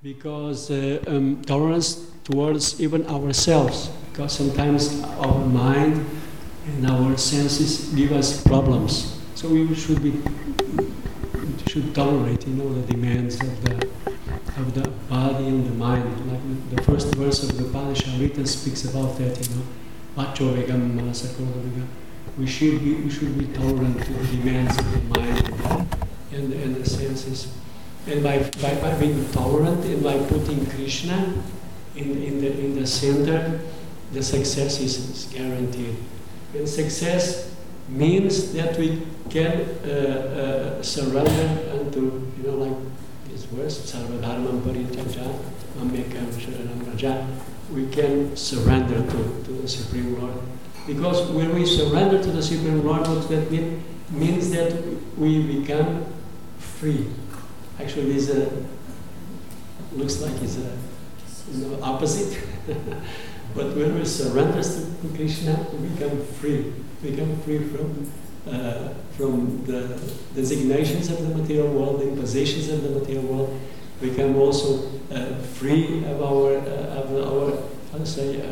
because tolerance towards even ourselves, because sometimes our mind and our senses give us problems. So we should tolerate, the demands of the body and the mind. Like the first verse of the Upanishad speaks about that, Vacho vegam manasakrodha vegam. We should be tolerant to the demands of the mind and the senses. And by being tolerant and by putting Krishna in the center, the success is guaranteed. And success means that we can surrender unto, like this verse, Sarvadharmam Parityaja, Mamekam Sharanam Raja. We can surrender to the Supreme Lord. Because when we surrender to the Supreme Lord, what that means that we become free. Actually, this looks like it's opposite. But when we surrender to Krishna, we become free. We become free from the designations of the material world, the impositions of the material world. We become also free of our our slave.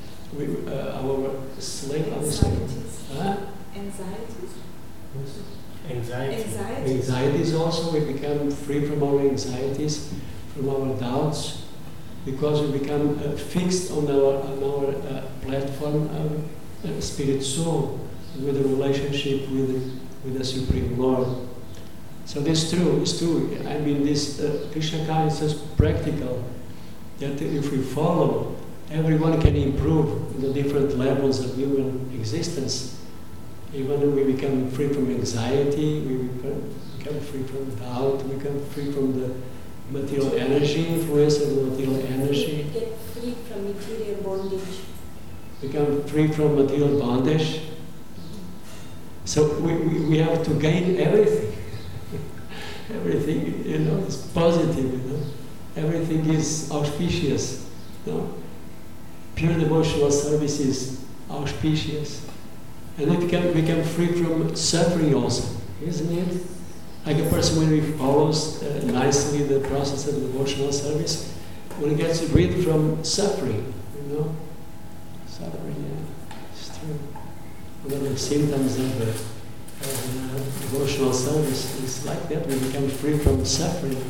Anxieties also. We become free from our anxieties, from our doubts, because we become fixed on our platform of spirit soul, with a relationship with the Supreme Lord. So this is true. I mean, this Krishna consciousness is just practical. That if we follow, everyone can improve in the different levels of human existence. Even we become free from anxiety, we become free from doubt, we become free from the material energy, influence of the material energy. We get free from material bondage. Become free from material bondage. So we have to gain everything. Everything, is positive, Everything is auspicious, Pure devotional service is auspicious. And we can become free from suffering also, isn't it? Like a person, when he follows nicely the process of devotional service, when he gets rid from suffering, Suffering, it's true. One of the symptoms of devotional service is like that. We become free from suffering.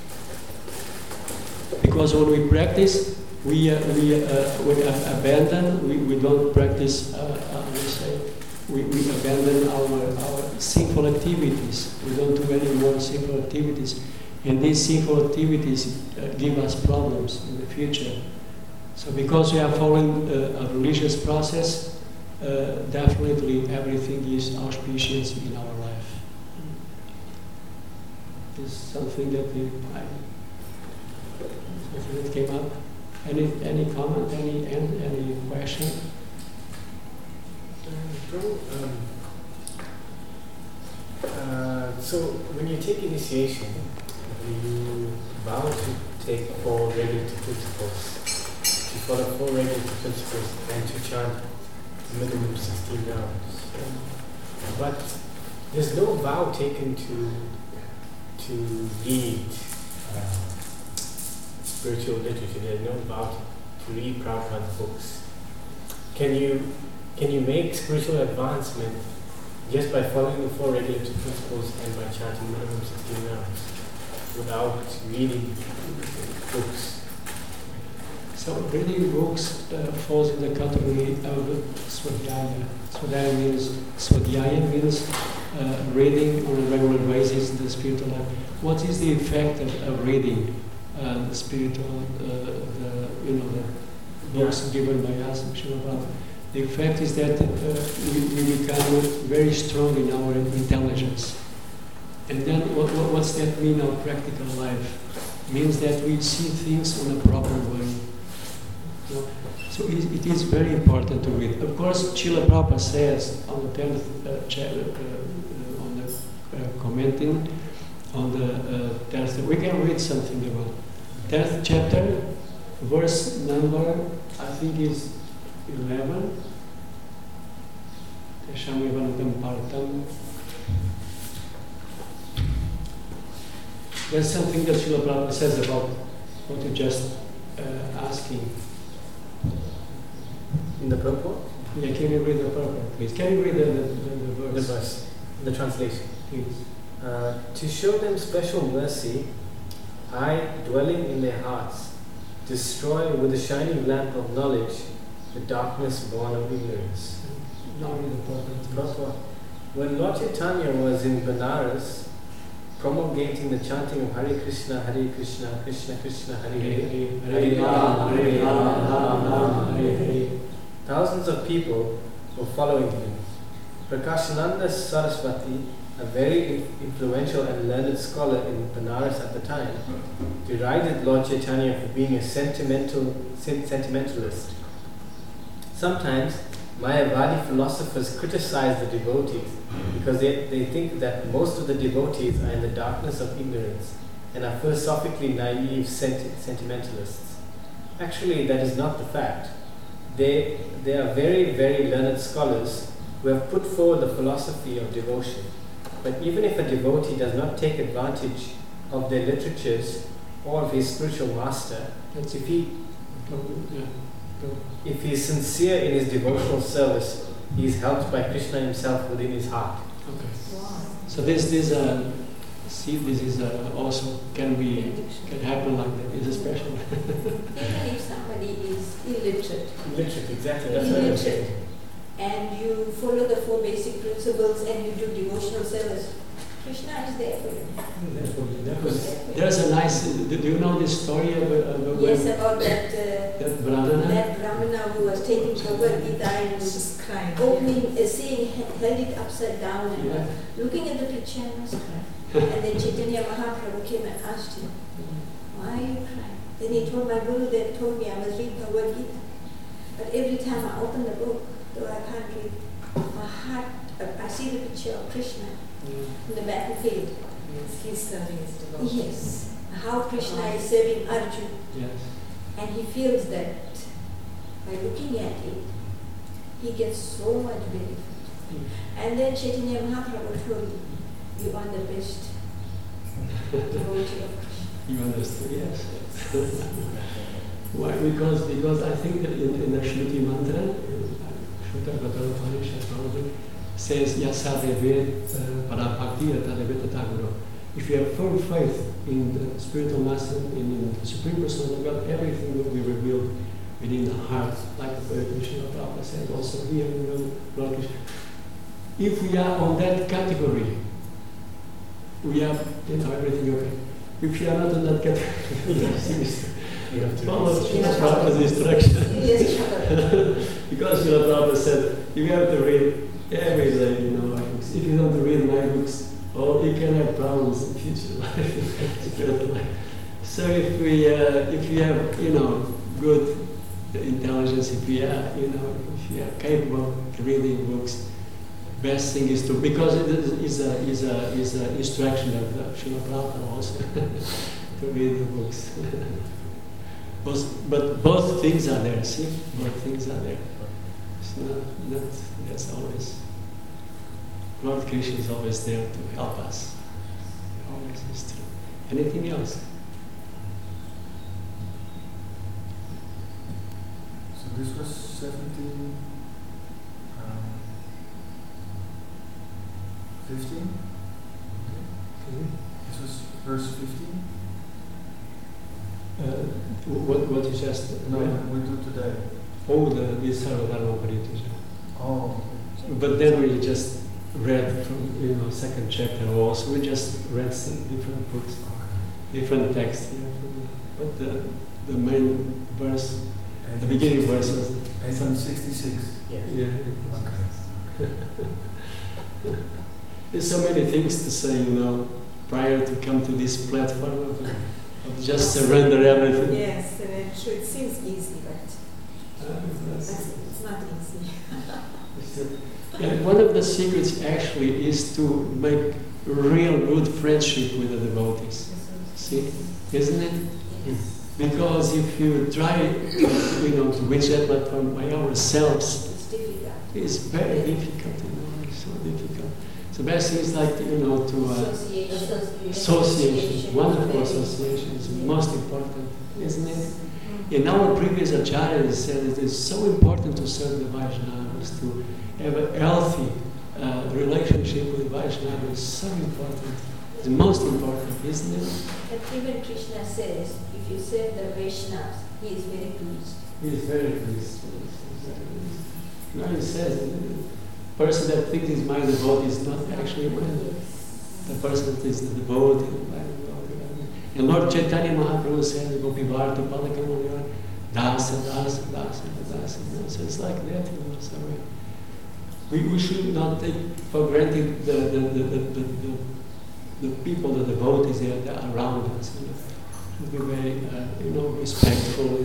Because when we practice, we abandon, we don't practice, we abandon our sinful activities. We don't do any more sinful activities. And these sinful activities give us problems in the future. So because we are following a religious process, definitely everything is auspicious in our life. This is something that something that came up. Any comment? Any question? So when you take initiation, you vow to take 4 regulative principles, to follow 4 regulative principles, and to chant minimum 16 rounds. But there's no vow taken to read spiritual literature. There's no vow to read Prabhupada's books. Can you make spiritual advancement just by following the 4 regulative principles and by chanting minimum 16 rounds without reading books? So reading books falls in the category of Swadhyaya. Swadhyaya means reading on a regular basis the spiritual life. What is the effect of reading the spiritual, the books given by us, Srila Prabhupada? The effect is that we become very strong in our intelligence. And then what's that mean in our practical life? It means that we see things in a proper way. So it is very important to read. Of course, Srila Prabhupada says on the 10th chapter, commenting on the 10th, we can read something about 10th chapter, verse number, I think is 11. There's something that Srila Prabhupada says about what you just asking. In the purport? Yeah, can you read the purport, please? Can you read the verse? The verse, the translation. Please. To show them special mercy, I, dwelling in their hearts, destroy with the shining lamp of knowledge the darkness born of ignorance. Now read the purport. Purport. When Lord Chaitanya was in Benares, promulgating the chanting of Hare Krishna, Krishna Krishna, Hare Hare, Hare Rama, Hare Rama, Hare Hare, thousands of people were following him. Prakashananda Saraswati, a very influential and learned scholar in Benares at the time, derided Lord Chaitanya for being a sentimentalist. Sometimes Mayavadi philosophers criticize the devotees because they think that most of the devotees are in the darkness of ignorance and are philosophically naive sentimentalists. Actually, that is not the fact. They are very, very learned scholars who have put forward the philosophy of devotion. But even if a devotee does not take advantage of their literatures or of his spiritual master, if he is sincere in his devotional service, he is helped by Krishna himself within his heart. Okay. Wow. So this is also can happen like that. It's special. Even if somebody is illiterate. Illiterate, exactly. That's what I'm saying. And you follow the 4 basic principles and you do devotional service, Krishna is there for you. There's a nice. Do you know this story about? Yes, about that Brahmana. That Brahmana who was taking Bhagavad Gita and was crying, opening, seeing, held it upside down and looking at the picture and was crying. And then Chaitanya Mahaprabhu came and asked him, "Why are you crying?" Then he told my Guru that told me I must read Bhagavad Gita. But every time I open the book, though I can't read, my heart, I see the picture of Krishna in the battlefield. He's serving his devotion. Yes. How Krishna is serving Arjuna. Yes. And he feels that by looking at it, he gets so much benefit. And then Chaitanya Mahaprabhu told him, "You are the best devotee of Krishna." You understood, yes. Why? Because I think that in the Shruti mantra, Shruta Upanishad says Yasade Parabhakti Tadaveta. If you have firm faith in the spiritual master, in the Supreme Person of God, everything will be revealed within the heart, like Krishna Prabhupada said also here in Lord Krishna. If we are on that category, we have everything okay. If you are not in that category, you have to follow Srila Prabhupada's instruction. Because Srila Prabhupada said, you have to read every day, my books. If you don't read my books, you can have problems in future life. So if we have, good intelligence, if we are capable of reading books, best thing is to, because it is a instruction of Srila Prabhupada also to read the books. But both things are there. See, both things are there. It's not that's always. Lord Krishna is always there to help us. Always is true. Anything else? So this was 15? Okay. This was verse 15? What you just No, we do today. Oh, the Sarvadharma Parituja. Oh. But then we just read from second chapter also. We just read some different books, different texts. But the main verse, the beginning verse was 1866. Yeah. Okay. There's so many things to say, prior to come to this platform of just surrender everything. Yes, and it seems easy, but it's not easy. And one of the secrets actually is to make real good friendship with the devotees. See, isn't it? Yes. Because if you try, to reach that platform by ourselves, It's difficult. it's very difficult. It's so difficult. So best thing is like to association. Wonderful association is most important. isn't it? In our previous acharyas said it is so important to serve the Vaishnavas, to have a healthy relationship with Vaishnavas is so important. It's the most important, isn't it? And even Krishna says, if you serve the Vaishnavas, he is very pleased. He is very pleased. Now he says, the person that thinks he's my devotee is not actually mine. The person that is the devotee. And Lord Chaitanya Mahaprabhu said, Gopi Bharata Palakamalya, Dasa, Dasa, Dasa, Dasa. So it's like that, So we should not take for granted the people, the devotees that are around us. Should be very, respectful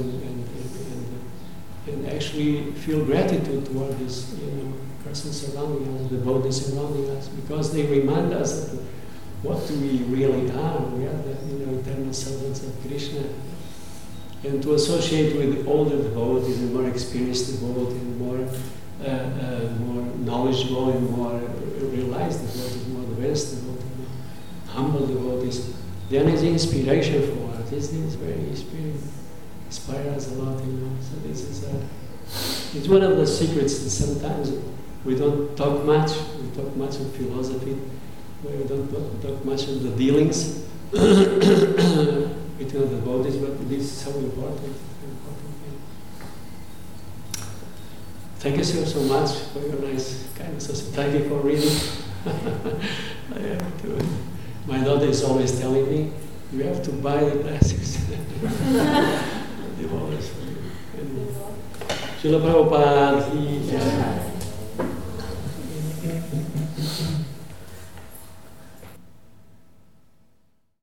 and actually feel gratitude toward this, person surrounding us, the devotees surrounding us, because they remind us that what we really are. We are the eternal servants of Krishna. And to associate with older devotees and more experienced devotees and more knowledgeable and more realized devotees, more advanced devotees, humble devotees, then is inspiration for us. This is very inspires us a lot, So this is it's one of the secrets that sometimes we don't talk much. We talk much of philosophy. We don't talk much of the dealings between the devotees, but this is so important. Thank you so much for your nice kindness. Thank you for reading. My daughter is always telling me, you have to buy the classics. Devotees for you. Srila Prabhupada.